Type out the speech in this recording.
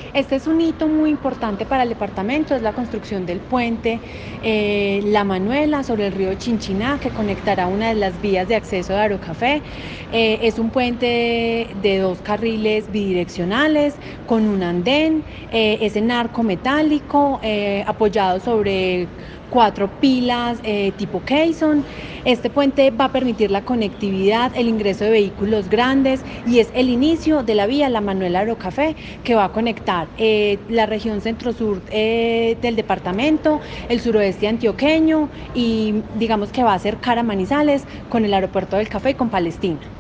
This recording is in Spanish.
Este es un hito muy importante para el departamento, es la construcción del puente La Manuela sobre el río Chinchiná, que conectará una de las vías de acceso de Aerocafé. Es un puente de 2 carriles bidireccionales con un andén, es en arco metálico, apoyado sobre 4 pilas tipo Caisson. Este puente va a permitir la conectividad, el ingreso de vehículos grandes y es el inicio de la vía La Manuela Aerocafé, que va a conectar la región centro-sur del departamento, el suroeste antioqueño y digamos que va a acercar a Manizales con el aeropuerto del Café y con Palestina.